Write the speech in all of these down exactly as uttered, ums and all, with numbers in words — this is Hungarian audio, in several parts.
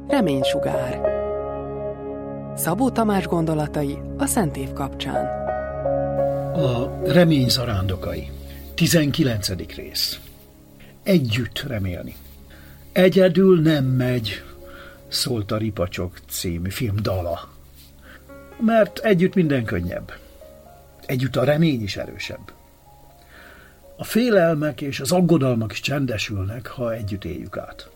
Reménysugár. Szabó Tamás gondolatai a Szent Év kapcsán. A remény zarándokai. tizenkilencedik rész. Együtt remélni. Egyedül nem megy, szólt a Ripacsok című film dala. Mert együtt minden könnyebb. Együtt a remény is erősebb. A félelmek és az aggodalmak is csendesülnek, ha együtt éljük át.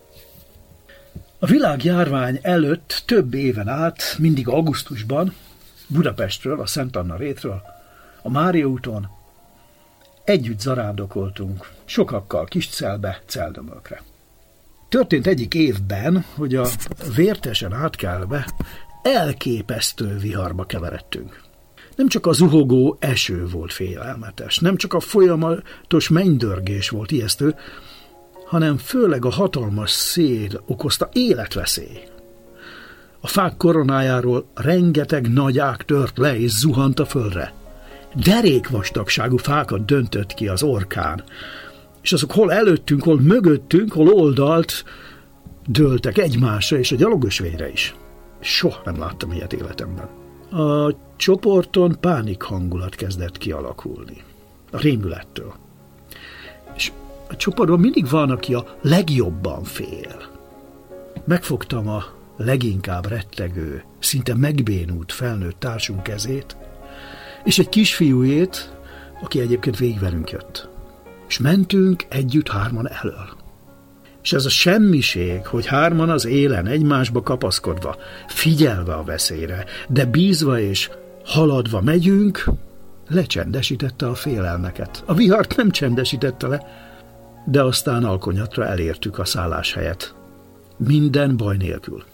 A világjárvány előtt több éven át, mindig augusztusban, Budapestről, a Szent Anna rétről, a Mária úton együtt zarándokoltunk, sokakkal Kiscelbe, Celdömölkre. Történt egyik évben, hogy a vértesen átkelve elképesztő viharba keveredtünk. Nem csak a zuhogó eső volt félelmetes, nem csak a folyamatos mennydörgés volt ijesztő, hanem főleg a hatalmas szél okozta életveszély. A fák koronájáról rengeteg nagy ág tört le és zuhant a földre. Derékvastagságú fákat döntött ki az orkán, és azok hol előttünk, hol mögöttünk, hol oldalt dőltek egymásra és a gyalogösvényre is. Soha nem láttam ilyet életemben. A csoporton pánik hangulat kezdett kialakulni. A rémülettől. És a csoportban mindig van, aki a legjobban fél. Megfogtam a leginkább rettegő, szinte megbénult felnőtt társunk kezét, és egy kisfiújét, aki egyébként végig velünk jött. És mentünk együtt hárman elől. És ez a semmiség, hogy hárman az élen egymásba kapaszkodva, figyelve a veszélyre, de bízva és haladva megyünk, lecsendesítette a félelmeket. A vihart nem csendesítette le, de aztán alkonyatra elértük a szálláshelyet. Minden baj nélkül.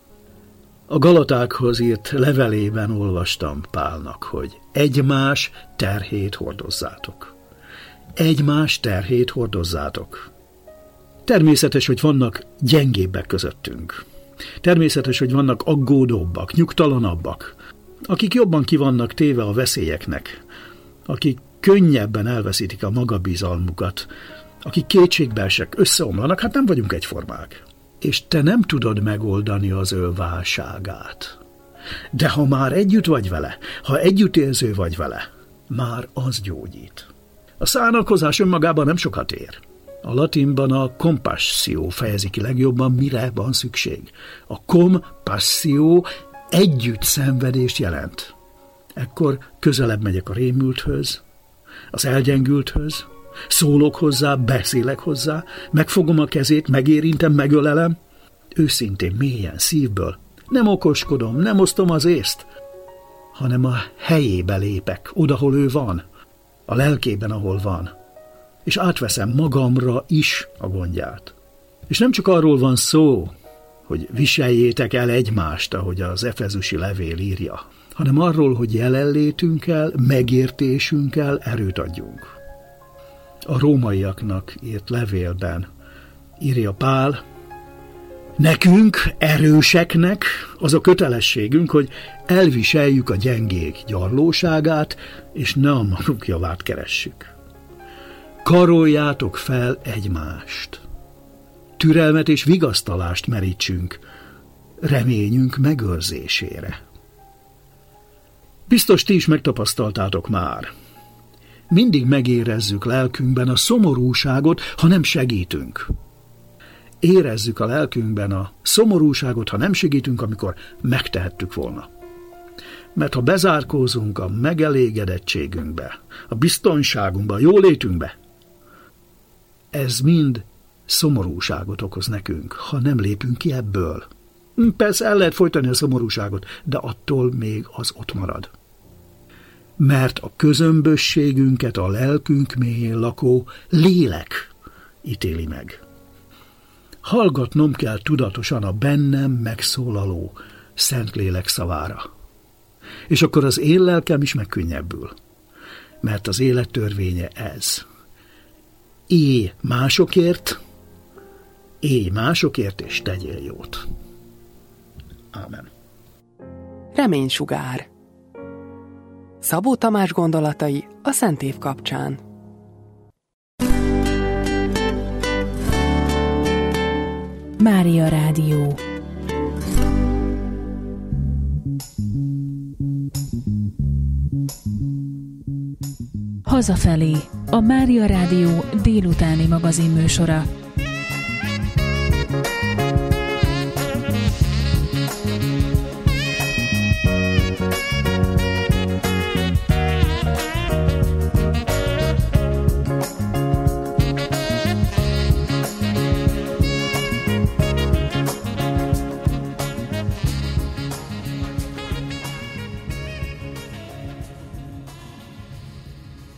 A Galatákhoz írt levelében olvastam Pálnak, hogy egymás terhét hordozzátok. Egymás terhét hordozzátok. Természetes, hogy vannak gyengébbek közöttünk. Természetes, hogy vannak aggódóbbak, nyugtalanabbak, akik jobban ki vannak téve a veszélyeknek, akik könnyebben elveszítik a magabizalmukat, akik kétségbeesek, összeomlanak, hát nem vagyunk egyformák. És te nem tudod megoldani az ő válságát. De ha már együtt vagy vele, ha együttérző vagy vele, már az gyógyít. A szánakozás önmagában nem sokat ér. A latinban a compassio fejezi ki legjobban, mire van szükség. A compassio együtt szenvedést jelent. Ekkor közelebb megyek a rémülthöz, az elgyengülthöz, szólok hozzá, beszélek hozzá, megfogom a kezét, megérintem, megölelem, őszintén, mélyen, szívből. Nem okoskodom, nem osztom az észt, hanem a helyébe lépek, oda, hol ő van, a lelkében, ahol van, és átveszem magamra is a gondját. És nem csak arról van szó, hogy viseljétek el egymást, ahogy az efezusi levél írja, hanem arról, hogy jelenlétünkkel, megértésünkkel erőt adjunk. A rómaiaknak írt levélben írja Pál, nekünk, erőseknek az a kötelességünk, hogy elviseljük a gyengék gyarlóságát, és ne a maguk javát keressük. Karoljátok fel egymást. Türelmet és vigasztalást merítsünk reményünk megőrzésére. Biztos ti is megtapasztaltátok már. Mindig megérezzük lelkünkben a szomorúságot, ha nem segítünk. Érezzük a lelkünkben a szomorúságot, ha nem segítünk, amikor megtehettük volna. Mert ha bezárkózunk a megelégedettségünkbe, a biztonságunkba, a jólétünkbe, ez mind szomorúságot okoz nekünk, ha nem lépünk ki ebből. Persze el lehet folytani a szomorúságot, de attól még az ott marad. Mert a közömbösségünket a lelkünk mélyén lakó lélek ítéli meg. Hallgatnom kell tudatosan a bennem megszólaló Szentlélek szavára. És akkor az én lelkem is megkönnyebbül. Mert az élet törvénye ez. Élj másokért, élj másokért, és tegyél jót. Ámen. Reménysugár. Szabó Tamás gondolatai a Szent Év kapcsán. Mária Rádió. Hazafelé, a Mária Rádió délutáni magazinműsora.